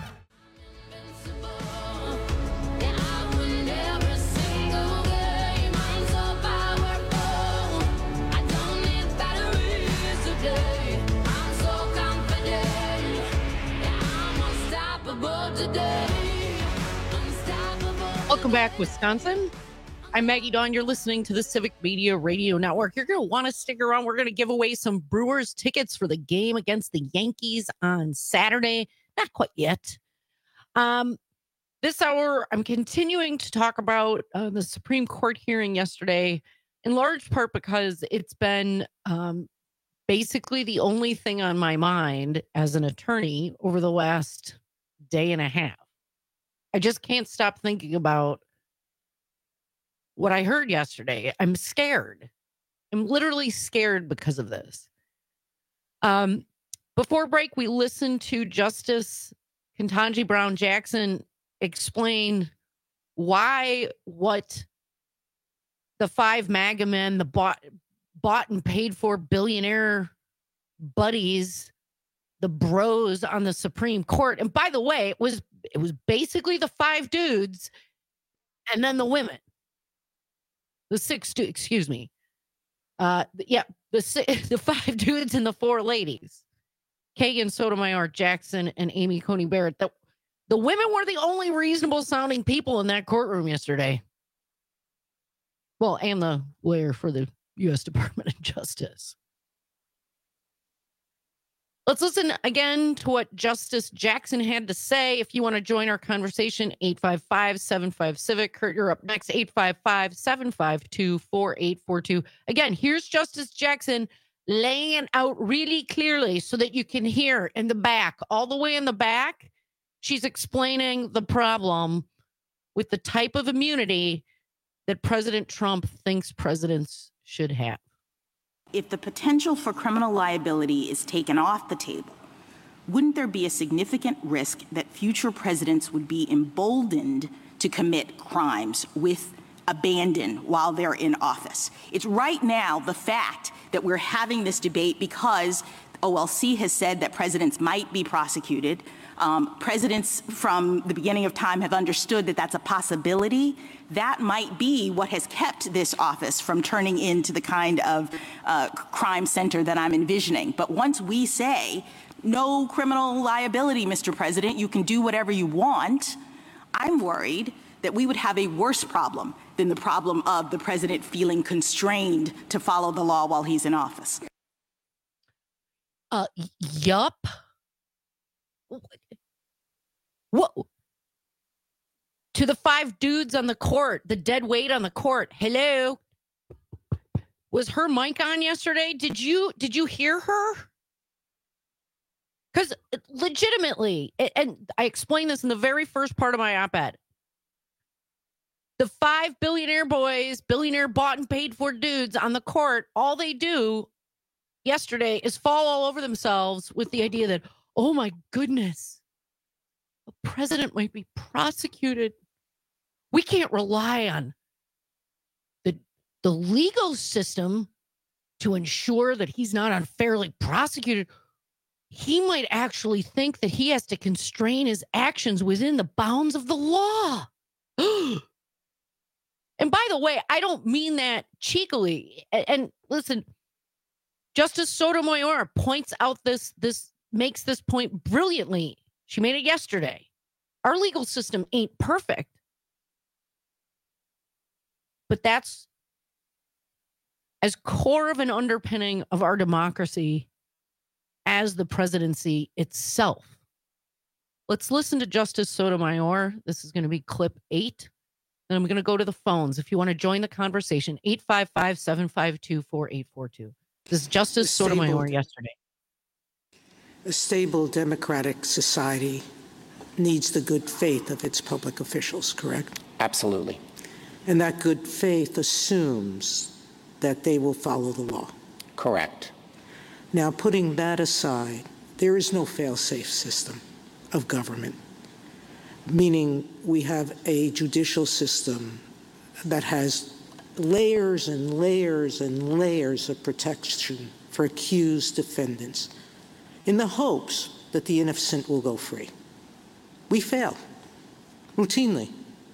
Welcome back, Wisconsin. I'm Maggie Dawn. You're listening to the Civic Media Radio Network. You're going to want to stick around. We're going to give away some Brewers tickets for the game against the Yankees on Saturday. Not quite yet. Um, this hour, I'm continuing to talk about uh, the Supreme Court hearing yesterday, in large part because it's been um, basically the only thing on my mind as an attorney over the last day and a half. I just can't stop thinking about what I heard yesterday. I'm scared. I'm literally scared because of this. Um, before break, we listened to Justice Ketanji Brown Jackson explain why what the five MAGA men, the bought, bought and paid for billionaire buddies, the bros on the Supreme Court. And by the way, it was it was basically the five dudes and then the women. The six dudes, excuse me. Uh, yeah, the six, the five dudes and the four ladies. Kagan, Sotomayor, Jackson, and Amy Coney Barrett. The, the women were the only reasonable sounding people in that courtroom yesterday. Well, and the lawyer for the U S Department of Justice. Let's listen again to what Justice Jackson had to say. If you want to join our conversation, eight five five, seven five, CIVIC. Kurt, you're up next, eight five five, seven five two, four eight four two. Again, here's Justice Jackson laying it out really clearly so that you can hear in the back, all the way in the back, she's explaining the problem with the type of immunity that President Trump thinks presidents should have. If the potential for criminal liability is taken off the table, wouldn't there be a significant risk that future presidents would be emboldened to commit crimes with abandon while they're in office? It's right now the fact that we're having this debate because O L C has said that presidents might be prosecuted. Um, presidents from the beginning of time have understood that that's a possibility. That might be what has kept this office from turning into the kind of uh, crime center that I'm envisioning. But once we say, no criminal liability, Mister President, you can do whatever you want, I'm worried that we would have a worse problem than the problem of the president feeling constrained to follow the law while he's in office. Uh, yup. What? To the five dudes on the court, the dead weight on the court. Hello. Was her mic on yesterday? Did you did you hear her? Because legitimately, and I explained this in the very first part of my op-ed. The five billionaire boys, billionaire bought and paid for dudes on the court, all they do yesterday is fall all over themselves with the idea that, oh my goodness, the president might be prosecuted. We can't rely on the, the legal system to ensure that he's not unfairly prosecuted. He might actually think that he has to constrain his actions within the bounds of the law. And by the way, I don't mean that cheekily. And, and listen, Justice Sotomayor points out this, this makes this point brilliantly. She made it yesterday. Our legal system ain't perfect. But that's as core of an underpinning of our democracy as the presidency itself. Let's listen to Justice Sotomayor. This is going to be clip eight. And I'm going to go to the phones. If you want to join the conversation, eight five five, seven five two, four eight four two. This is Justice Sotomayor yesterday. A stable democratic society needs the good faith of its public officials, correct? Absolutely. And that good faith assumes that they will follow the law. Correct. Now, putting that aside, there is no fail-safe system of government, meaning we have a judicial system that has layers and layers and layers of protection for accused defendants in the hopes that the innocent will go free. We fail routinely,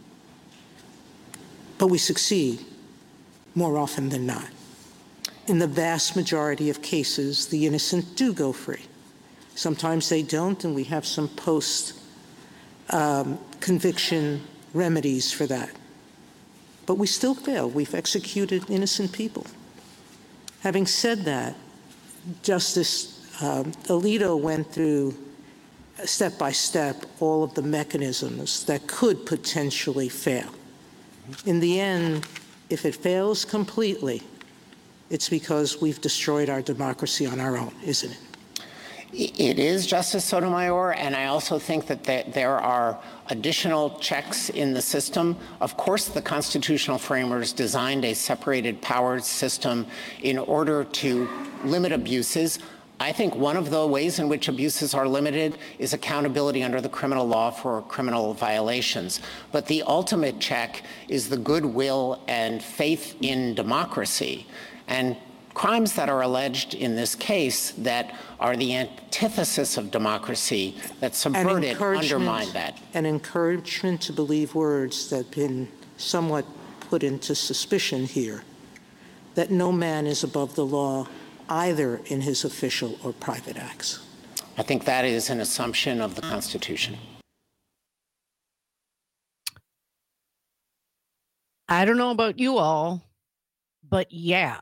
but we succeed more often than not. In the vast majority of cases, the innocent do go free. Sometimes they don't, and we have some post um, conviction remedies for that. But we still fail. We've executed innocent people. Having said that, Justice um, Alito went through step by step all of the mechanisms that could potentially fail. In the end, if it fails completely, it's because we've destroyed our democracy on our own, isn't it? It is, Justice Sotomayor, and I also think that there are additional checks in the system. Of course, the constitutional framers designed a separated powers system in order to limit abuses. I think one of the ways in which abuses are limited is accountability under the criminal law for criminal violations. But the ultimate check is the goodwill and faith in democracy. And crimes that are alleged in this case that are the antithesis of democracy, that subvert it, undermine that. An encouragement to believe words that have been somewhat put into suspicion here, that no man is above the law either in his official or private acts. I think that is an assumption of the Constitution. I don't know about you all, but yeah.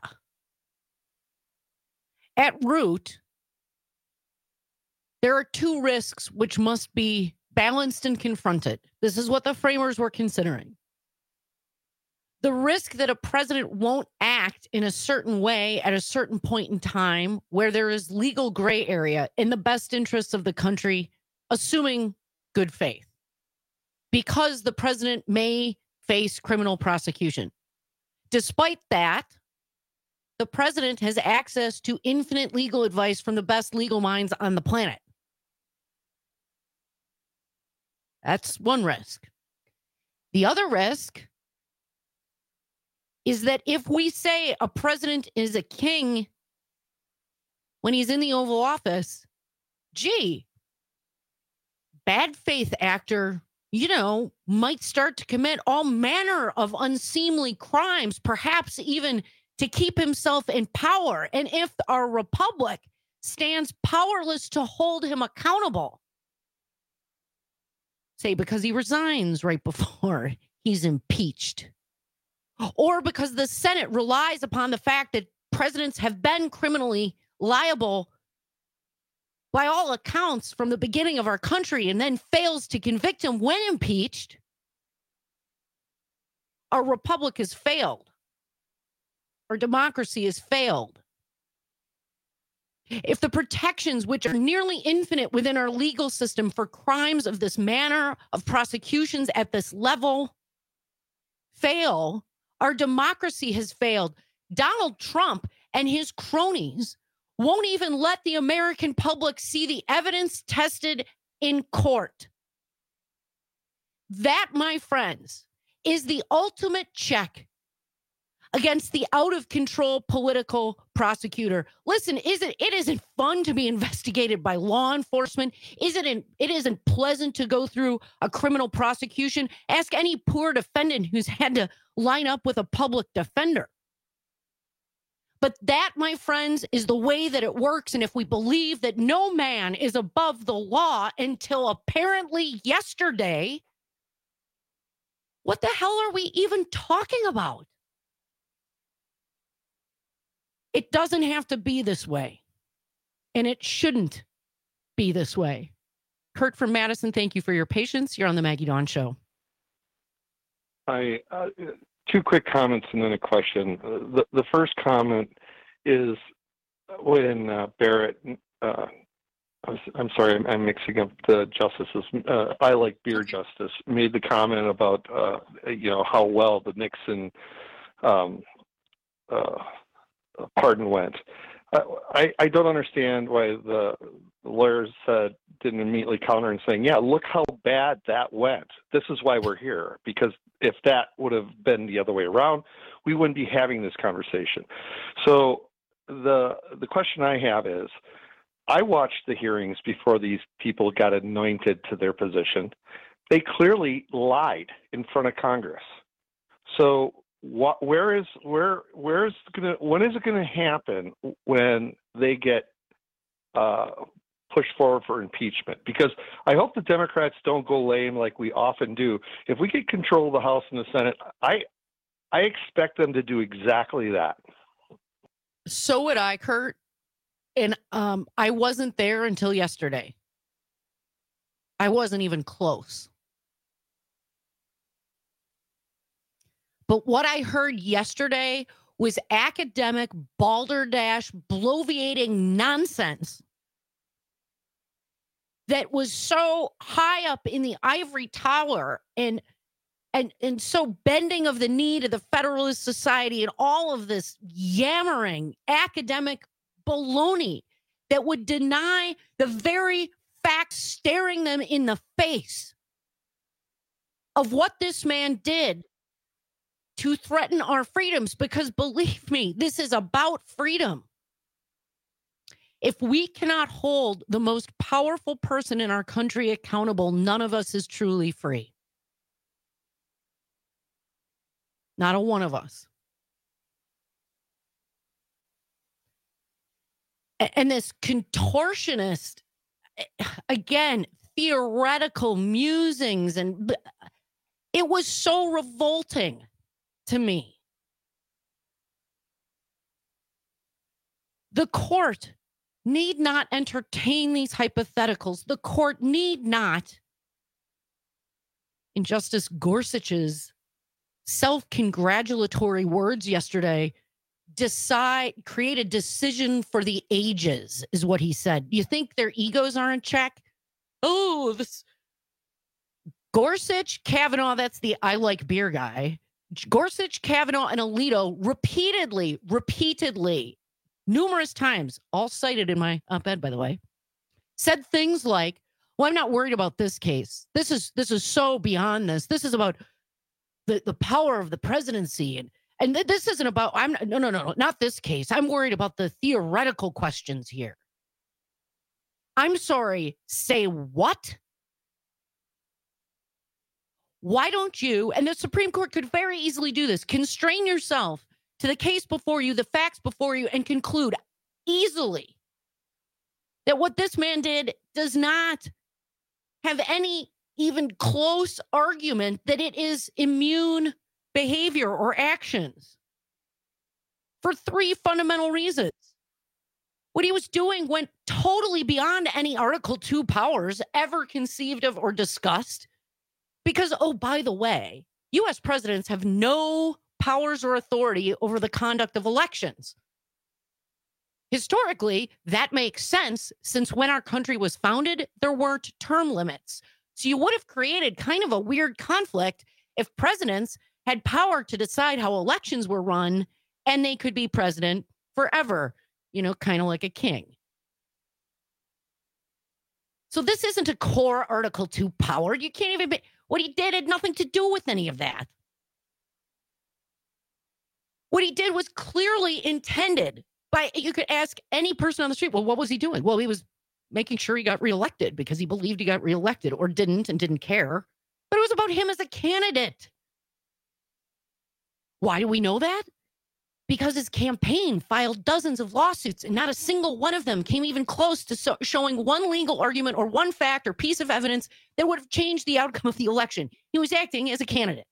At root, there are two risks which must be balanced and confronted. This is what the framers were considering. The risk that a president won't act in a certain way at a certain point in time where there is legal gray area in the best interests of the country, assuming good faith, because the president may face criminal prosecution. Despite that, the president has access to infinite legal advice from the best legal minds on the planet. That's one risk. The other risk is that if we say a president is a king when he's in the Oval Office, gee, bad faith actor, you know, might start to commit all manner of unseemly crimes, perhaps even to keep himself in power. And if our republic stands powerless to hold him accountable, say because he resigns right before he's impeached, or because the Senate relies upon the fact that presidents have been criminally liable by all accounts from the beginning of our country and then fails to convict him when impeached, our republic has failed. Our democracy has failed. If the protections, which are nearly infinite within our legal system for crimes of this manner, of prosecutions at this level, fail, our democracy has failed. Donald Trump and his cronies won't even let the American public see the evidence tested in court. That, my friends, is the ultimate check against the out-of-control political prosecutor. Listen, isn't it isn't fun to be investigated by law enforcement? Isn't it, it isn't pleasant to go through a criminal prosecution? Ask any poor defendant who's had to line up with a public defender. But that, my friends, is the way that it works. And if we believe that no man is above the law until apparently yesterday, what the hell are we even talking about? It doesn't have to be this way, and it shouldn't be this way. Kurt from Madison, thank you for your patience. You're on the Maggie Dawn Show. I, uh, two quick comments and then a question. Uh, the, the first comment is when uh, Barrett, uh, I'm, I'm sorry, I'm, I'm mixing up the justices. Uh, I like beer justice, made the comment about, uh, you know, how well the Nixon um, uh, pardon went. I, I don't understand why the lawyers said didn't immediately counter and saying, yeah, look how bad that went. This is why we're here. Because if that would have been the other way around, we wouldn't be having this conversation. So the the question I have is, I watched the hearings before these people got anointed to their position. They clearly lied in front of Congress. So What, where is where where is gonna when is it going to happen when they get uh, push forward for impeachment, because I hope the Democrats don't go lame like we often do. If we get control of the House and the Senate, I I expect them to do exactly that. So would I, Kurt. And um, I wasn't there until yesterday. I wasn't even close. But what I heard yesterday was academic balderdash bloviating nonsense that was so high up in the ivory tower and and and so bending of the knee to the Federalist Society and all of this yammering academic baloney that would deny the very facts staring them in the face of what this man did to threaten our freedoms, because believe me, this is about freedom. If we cannot hold the most powerful person in our country accountable, none of us is truly free. Not a one of us. And this contortionist, again, theoretical musings, and it was so revolting to me. The court need not entertain these hypotheticals. The court need not, in Justice Gorsuch's self-congratulatory words yesterday, decide, create a decision for the ages, is what he said. You think their egos are in check? Oh, this Gorsuch, Kavanaugh, that's the I like beer guy. Gorsuch, Kavanaugh, and Alito repeatedly, repeatedly, numerous times, all cited in my op-ed, by the way, said things like, well, I'm not worried about this case. This is this is so beyond this. This is about the, the power of the presidency. And, and th- this isn't about, I'm no, no, no, no, not this case. I'm worried about the theoretical questions here. I'm sorry, say what? Why don't you, and the Supreme Court could very easily do this, constrain yourself to the case before you, the facts before you, and conclude easily that what this man did does not have any even close argument that it is immune behavior or actions for three fundamental reasons. What he was doing went totally beyond any Article two powers ever conceived of or discussed. Because, oh, by the way, U S presidents have no powers or authority over the conduct of elections. Historically, that makes sense, since when our country was founded, there weren't term limits. So you would have created kind of a weird conflict if presidents had power to decide how elections were run and they could be president forever, you know, kind of like a king. So this isn't a core Article two power. You can't even be, what he did had nothing to do with any of that. What he did was clearly intended by, you could ask any person on the street, well, what was he doing? Well, he was making sure he got reelected because he believed he got reelected, or didn't and didn't care. But it was about him as a candidate. Why do we know that? Because his campaign filed dozens of lawsuits, and not a single one of them came even close to so- showing one legal argument or one fact or piece of evidence that would have changed the outcome of the election. He was acting as a candidate.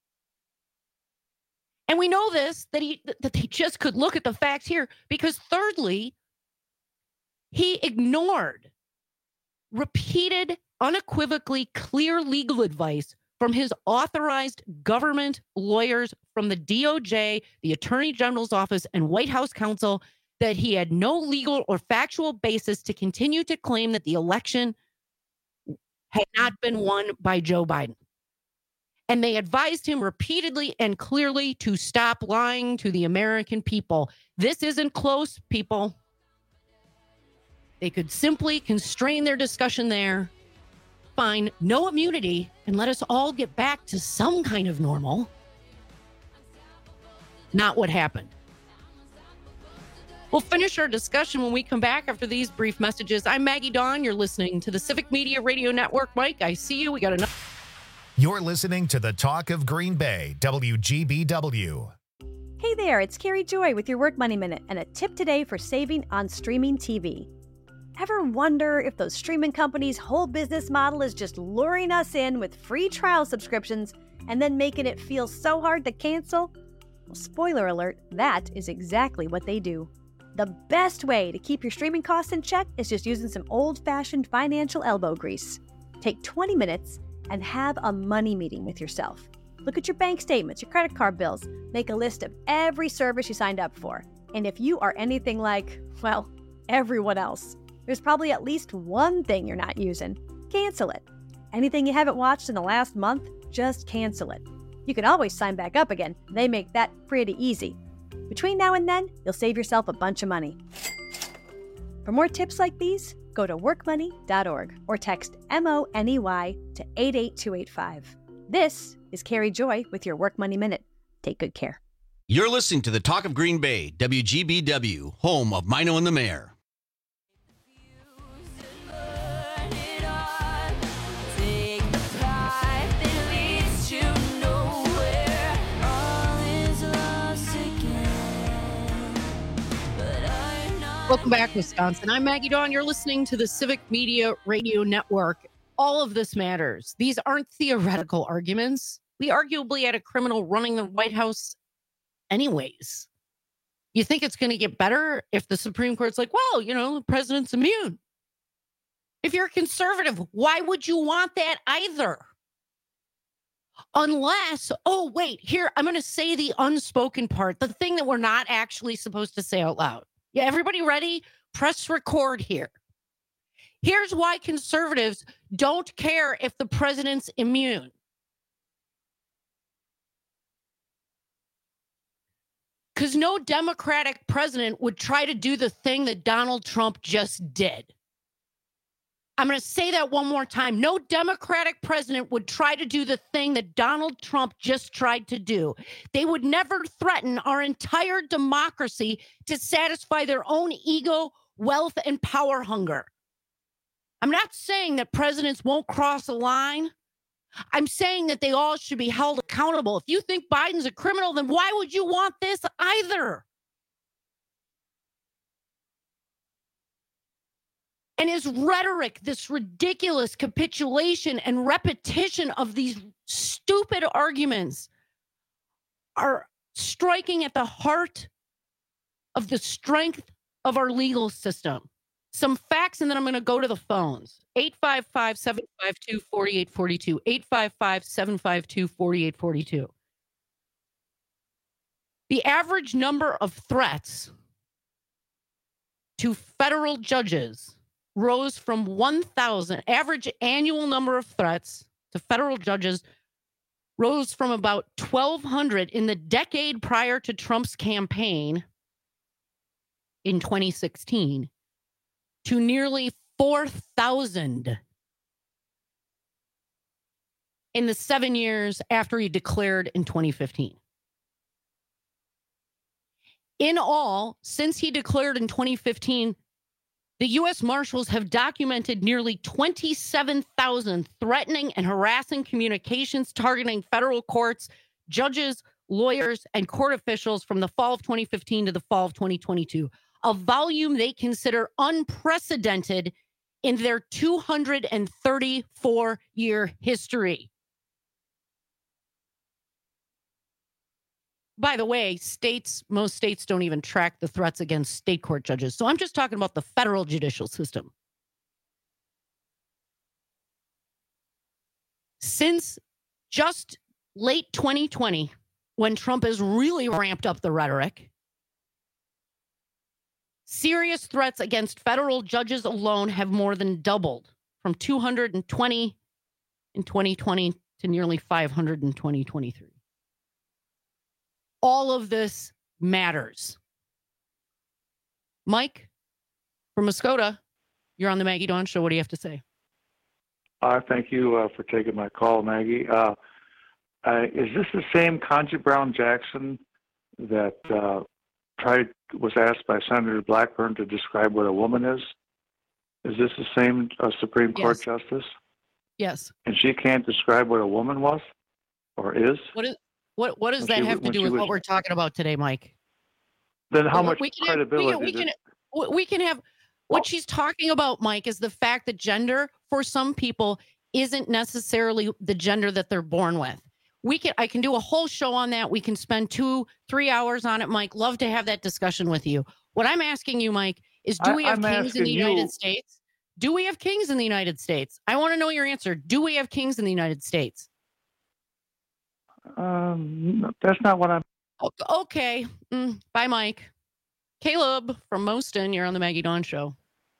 And we know this, that he that they just could look at the facts here, because thirdly, he ignored repeated, unequivocally clear legal advice from his authorized government lawyers from the D O J, the Attorney General's office, and White House counsel, that he had no legal or factual basis to continue to claim that the election had not been won by Joe Biden. And they advised him repeatedly and clearly to stop lying to the American people. This isn't close, people. They could simply constrain their discussion there, find no immunity, and let us all get back to some kind of normal. Not what happened. We'll finish our discussion when we come back after these brief messages. I'm Maggie Dawn. You're listening to the Civic Media Radio Network. Mike, I see you. We got another. You're listening to the Talk of Green Bay, W G B W. Hey there, it's Carrie Joy with your Work Money Minute and a tip today for saving on streaming T V. Ever wonder if those streaming companies' whole business model is just luring us in with free trial subscriptions and then making it feel so hard to cancel? Well, spoiler alert, that is exactly what they do. The best way to keep your streaming costs in check is just using some old-fashioned financial elbow grease. Take twenty minutes and have a money meeting with yourself. Look at your bank statements, your credit card bills, make a list of every service you signed up for. And if you are anything like, well, everyone else, there's probably at least one thing you're not using. Cancel it. Anything you haven't watched in the last month, just cancel it. You can always sign back up again. They make that pretty easy. Between now and then, you'll save yourself a bunch of money. For more tips like these, go to work money dot org or text M O N E Y to eight eight two eight five. This is Carrie Joy with your Work Money Minute. Take good care. You're listening to the Talk of Green Bay, W G B W, home of Mino and the Mayor. Welcome back, Wisconsin. I'm Maggie Dawn. You're listening to the Civic Media Radio Network. All of this matters. These aren't theoretical arguments. We arguably had a criminal running the White House anyways. You think it's going to get better if the Supreme Court's like, well, you know, the president's immune. If you're a conservative, why would you want that either? Unless, oh, wait, here, I'm going to say the unspoken part, the thing that we're not actually supposed to say out loud. Yeah, everybody ready? Press record here. Here's why conservatives don't care if the president's immune. Because no Democratic president would try to do the thing that Donald Trump just did. I'm going to say that one more time. No Democratic president would try to do the thing that Donald Trump just tried to do. They would never threaten our entire democracy to satisfy their own ego, wealth, and power hunger. I'm not saying that presidents won't cross a line. I'm saying that they all should be held accountable. If you think Biden's a criminal, then why would you want this either? And his rhetoric, this ridiculous capitulation and repetition of these stupid arguments are striking at the heart of the strength of our legal system. Some facts, and then I'm going to go to the phones. eight five five, seven five two, four eight four two. eight five five, seven five two, four eight four two. The average number of threats to federal judges rose from one thousand. Average annual number of threats to federal judges rose from about twelve hundred in the decade prior to Trump's campaign in twenty sixteen to nearly four thousand in the seven years after he declared in twenty fifteen. In all, since he declared in twenty fifteen, the U S Marshals have documented nearly twenty-seven thousand threatening and harassing communications targeting federal courts, judges, lawyers, and court officials from the fall of twenty fifteen to the fall of twenty twenty-two, a volume they consider unprecedented in their two hundred thirty-four year history. By the way, states, most states don't even track the threats against state court judges. So I'm just talking about the federal judicial system. Since just late twenty twenty, when Trump has really ramped up the rhetoric, serious threats against federal judges alone have more than doubled from two hundred twenty in twenty twenty to nearly five hundred in twenty twenty-three. All of this matters. Mike from Muskota, you're on the Maggie Dawn Show. What do you have to say? Uh, thank you uh, for taking my call, Maggie. Uh, uh, is this the same Ketanji Brown Jackson that uh, tried was asked by Senator Blackburn to describe what a woman is? Is this the same uh, Supreme Court Yes. justice? Yes. And she can't describe what a woman was or is? What is what what does When that she- have to when do she with was- what we're talking about today, Mike? Then how Well, much we can credibility Have, we, can, we, does can, we can have What she's talking about, Mike, is the fact that gender for some people isn't necessarily the gender that they're born with. We can, I can do a whole show on that. We can spend two, three hours on it, Mike. Love to have that discussion with you. What I'm asking you, Mike, is do we have I'm kings in the United you, States? Do we have kings in the United States? I want to know your answer. Do we have kings in the United States? Um, that's not what I'm. Okay. Mm, bye, Mike. Caleb from Moston, you're on the Maggie Dawn Show.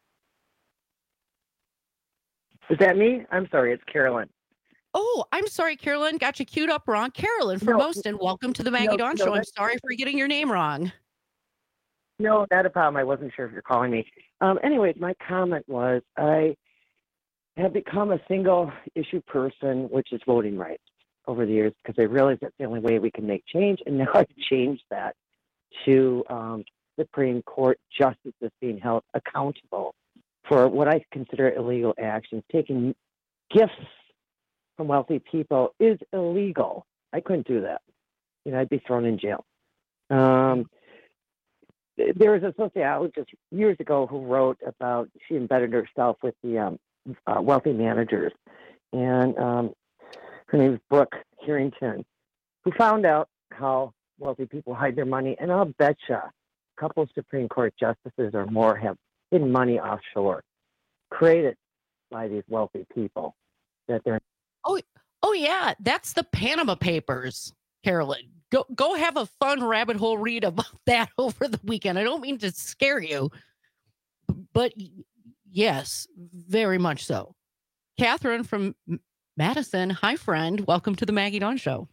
Is that me? I'm sorry, it's Carolyn. Oh, I'm sorry, Carolyn. Got you queued up wrong. Carolyn from No, Moston, welcome to the Maggie no, Dawn no, Show. I'm that's- sorry for getting your name wrong. No, not a problem. I wasn't sure if you're calling me. Um, anyways, my comment was I have become a single issue person, which is voting rights over the years, because I realized that's the only way we can make change. And now I've changed that to um, Supreme Court justices being held accountable for what I consider illegal actions. Taking gifts from wealthy people is illegal. I couldn't do that. You know, I'd be thrown in jail. Um, there was a sociologist years ago who wrote about, she embedded herself with the um, uh, wealthy managers. And um, her name is Brooke Harrington, who found out how wealthy people hide their money. And I'll bet you a couple of Supreme Court justices or more have hidden money offshore, created by these wealthy people that they're. Oh, oh yeah. That's the Panama Papers, Carolyn. Go, go have a fun rabbit hole read about that over the weekend. I don't mean to scare you, but yes, very much so. Catherine from Madison. Hi, friend. Welcome to the Maggie Dawn Show.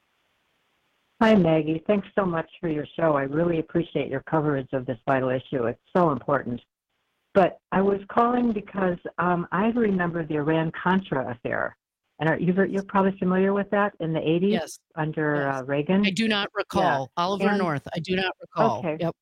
Hi, Maggie. Thanks so much for your show. I really appreciate your coverage of this vital issue. It's so important. But I was calling because um, I remember the Iran-Contra affair. And are, you're, you're probably familiar with that in the eighties yes. under yes. Uh, Reagan? I do not recall. Yeah. Oliver and, North. I do not recall. Okay. Yep.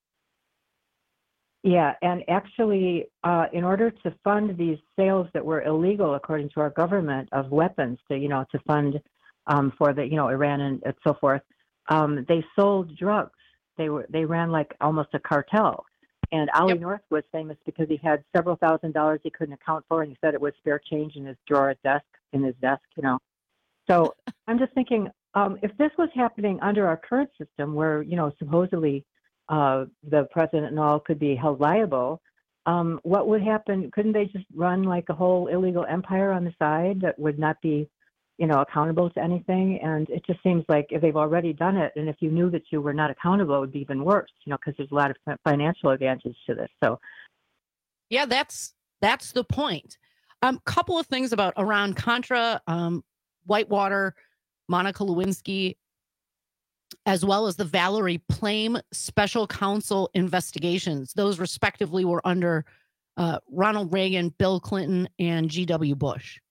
Yeah, and actually, uh, in order to fund these sales that were illegal, according to our government, of weapons to, you know, to fund um, for the, you know, Iran and so forth, um, they sold drugs. They were they ran like almost a cartel. And Ollie yep. North was famous because he had several thousand dollars he couldn't account for, and he said it was spare change in his drawer at desk, in his desk, you know. So I'm just thinking, um, if this was happening under our current system where, you know, supposedly uh, the president and all could be held liable, um, what would happen? Couldn't they just run like a whole illegal empire on the side that would not be, you know, accountable to anything? And it just seems like if they've already done it, and if you knew that you were not accountable, it would be even worse, you know, because there's a lot of financial advantage to this. So, yeah, that's that's the point. Um, couple of things about Iran-Contra, um, Whitewater, Monica Lewinsky, as well as the Valerie Plame Special Counsel investigations. Those respectively were under uh, Ronald Reagan, Bill Clinton, and G W Bush.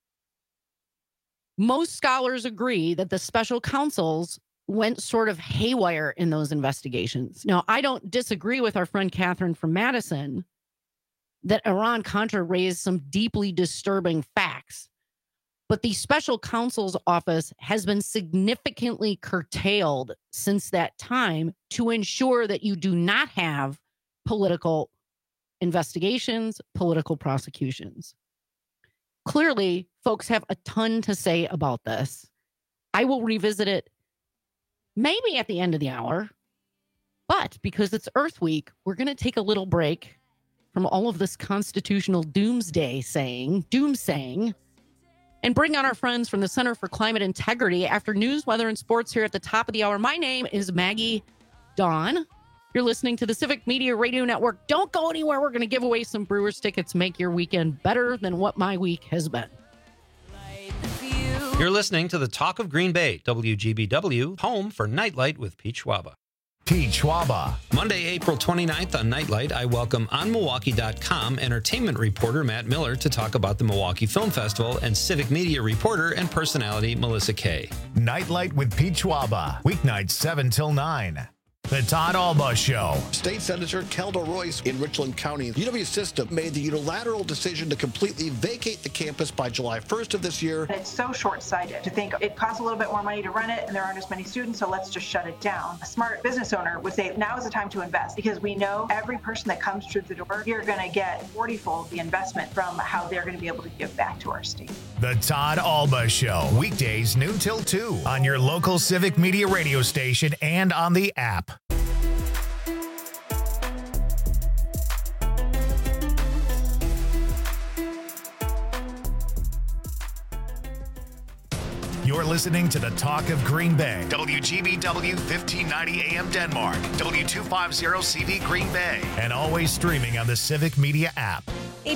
Most scholars agree that the special counsels went sort of haywire in those investigations. Now, I don't disagree with our friend Catherine from Madison that Iran-Contra raised some deeply disturbing facts. But the special counsel's office has been significantly curtailed since that time to ensure that you do not have political investigations, political prosecutions. Clearly, folks have a ton to say about this. I will revisit it maybe at the end of the hour, but because it's Earth Week, we're going to take a little break from all of this constitutional doomsday saying, doomsaying, and bring on our friends from the Center for Climate Integrity after news, weather, and sports here at the top of the hour. My name is Maggie Dawn. You're listening to the Civic Media Radio Network. Don't go anywhere. We're going to give away some Brewers tickets. Make your weekend better than what my week has been. You're listening to the Talk of Green Bay, W G B W, home for Nightlight with Pete Schwaba. Pete Schwaba. Monday, April twenty-ninth on Nightlight, I welcome on Milwaukee dot com entertainment reporter Matt Miller to talk about the Milwaukee Film Festival and civic media reporter and personality Melissa Kay. Nightlight with Pete Schwaba. Weeknights seven till nine. The Todd Alba Show. State Senator Kelda Royce in Richland County. U W System made the unilateral decision to completely vacate the campus by July first of this year. It's so short-sighted to think it costs a little bit more money to run it and there aren't as many students, so let's just shut it down. A smart business owner would say now is the time to invest because we know every person that comes through the door, you're going to get forty-fold the investment from how they're going to be able to give back to our state. The Todd Alba Show. Weekdays noon till two on your local Civic Media radio station and on the app. You're listening to the Talk of Green Bay. W G B W fifteen ninety A M Denmark. W two fifty C V Green Bay. And always streaming on the Civic Media app.